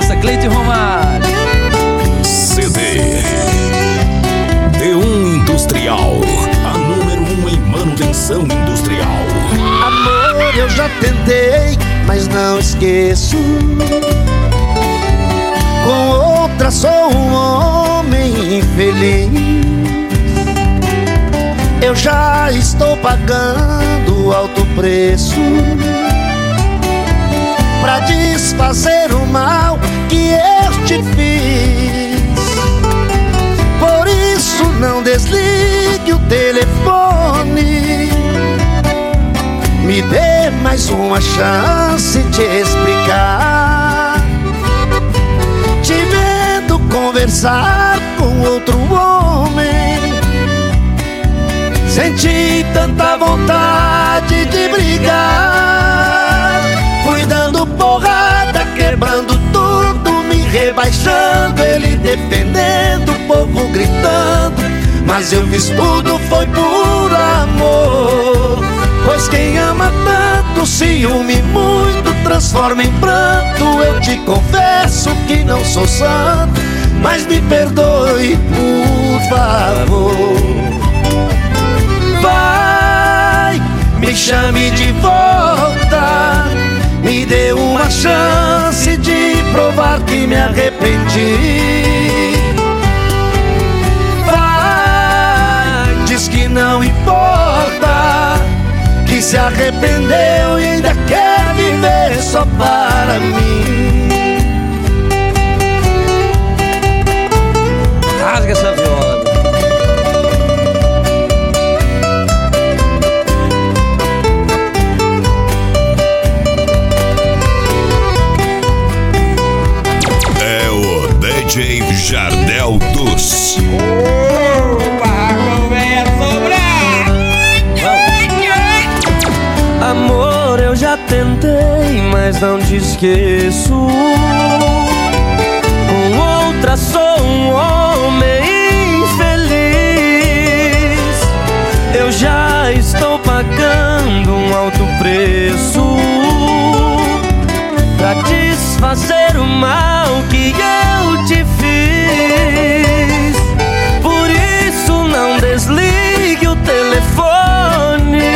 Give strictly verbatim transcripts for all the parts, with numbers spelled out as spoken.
Massa Cleide Romário. C D D um Industrial, a número um em manutenção industrial. Amor, eu já tentei, mas não esqueço. Com outra sou um homem infeliz. Eu já estou pagando alto preço pra desfazer o mal que eu te fiz. Por isso não desligue o telefone. Me dê mais uma chance de explicar. Te vendo conversar com outro homem, senti tanta vontade de brigar. Fui dando porrada, quebrando tudo, me rebaixando, ele defendendo, o povo gritando. Mas eu fiz tudo, foi por amor. Pois quem ama tanto, ciúme muito, transforma em pranto. Eu te confesso que não sou santo, mas me perdoe, por favor. Vai, me chame de volta, me dê uma chance de provar que me arrependi. Vai, diz que não importa, que se arrependeu e ainda quer viver só para mim. Rasga essa viola. É o D J Jardel dos. Amor, eu já tentei, mas não te esqueço. Com outra sou um homem infeliz. Eu já estou pagando um alto preço pra desfazer o mal que eu te fiz. Por isso não desligue o telefone.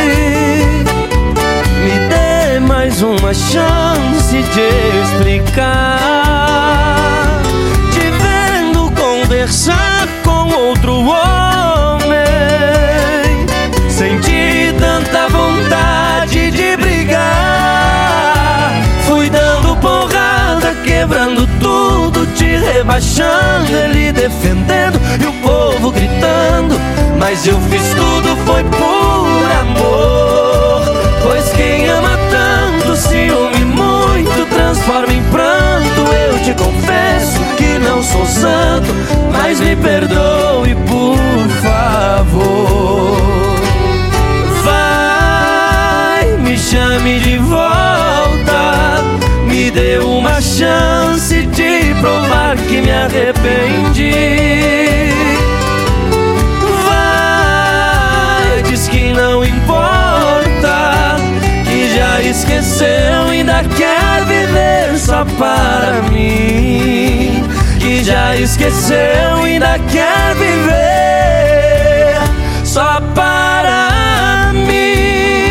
Mais uma chance de explicar. Te vendo conversar com outro homem, senti tanta vontade de brigar. Fui dando porrada, quebrando tudo, te rebaixando, ele defendendo e o povo gritando. Mas eu fiz tudo, foi por amor. Pois quem ama tanto, ciúme muito, transforma em pranto. Eu te confesso que não sou santo, mas me perdoe, por favor. Vai, me chame de volta, me dê uma chance de provar que me arrependi. Vai, diz que não importa, que já esqueceu, ainda quer viver só para mim. Que já esqueceu, ainda quer viver só para mim.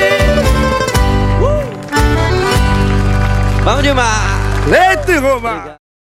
Vamos demais. Leite Romário.